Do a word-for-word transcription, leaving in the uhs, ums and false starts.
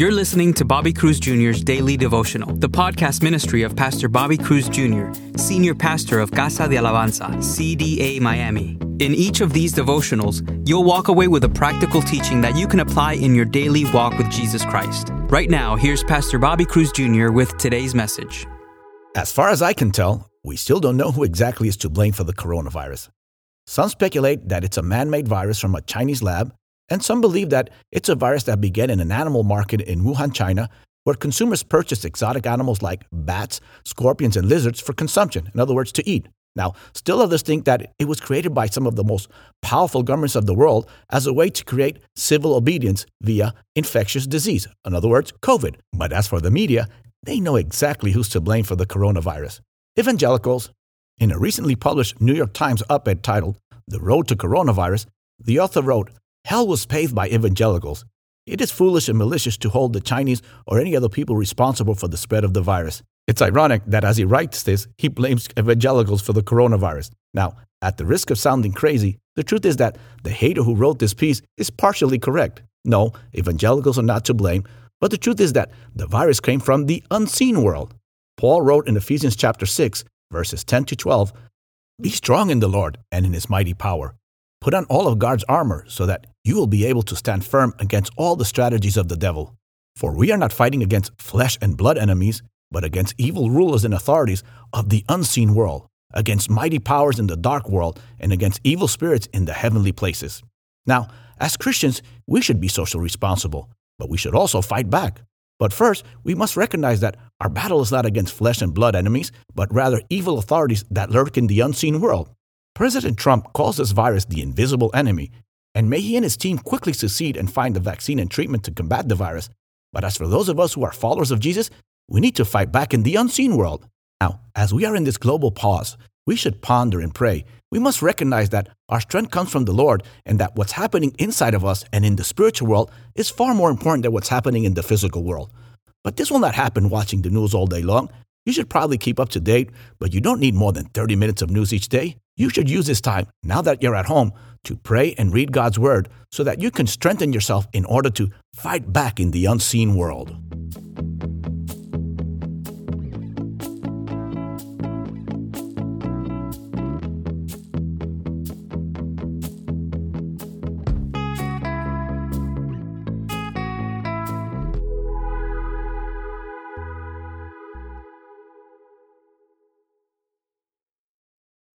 You're listening to Bobby Cruz Junior's Daily Devotional, the podcast ministry of Pastor Bobby Cruz Junior, Senior Pastor of Casa de Alabanza, C D A Miami. In each of these devotionals, you'll walk away with a practical teaching that you can apply in your daily walk with Jesus Christ. Right now, here's Pastor Bobby Cruz Junior with today's message. As far as I can tell, we still don't know who exactly is to blame for the coronavirus. Some speculate that it's a man-made virus from a Chinese lab, and some believe that it's a virus that began in an animal market in Wuhan, China, where consumers purchased exotic animals like bats, scorpions, and lizards for consumption, in other words, to eat. Now, still others think that it was created by some of the most powerful governments of the world as a way to create civil obedience via infectious disease, in other words, COVID. But as for the media, they know exactly who's to blame for the coronavirus. Evangelicals. In a recently published New York Times op-ed titled, The Road to Coronavirus, the author wrote, "Hell was paved by evangelicals. It is foolish and malicious to hold the Chinese or any other people responsible for the spread of the virus." It's ironic that as he writes this, he blames evangelicals for the coronavirus. Now, at the risk of sounding crazy, the truth is that the hater who wrote this piece is partially correct. No, evangelicals are not to blame, but the truth is that the virus came from the unseen world. Paul wrote in Ephesians chapter six, verses ten to twelve, "Be strong in the Lord and in his mighty power. Put on all of God's armor so that you will be able to stand firm against all the strategies of the devil. For we are not fighting against flesh and blood enemies, but against evil rulers and authorities of the unseen world, against mighty powers in the dark world, and against evil spirits in the heavenly places." Now, as Christians, we should be socially responsible, but we should also fight back. But first, we must recognize that our battle is not against flesh and blood enemies, but rather evil authorities that lurk in the unseen world. President Trump calls this virus the invisible enemy, and may he and his team quickly succeed and find a vaccine and treatment to combat the virus. But as for those of us who are followers of Jesus, we need to fight back in the unseen world. Now, as we are in this global pause, we should ponder and pray. We must recognize that our strength comes from the Lord and that what's happening inside of us and in the spiritual world is far more important than what's happening in the physical world. But this will not happen watching the news all day long. You should probably keep up to date, but you don't need more than thirty minutes of news each day. You should use this time, now that you're at home, to pray and read God's Word so that you can strengthen yourself in order to fight back in the unseen world.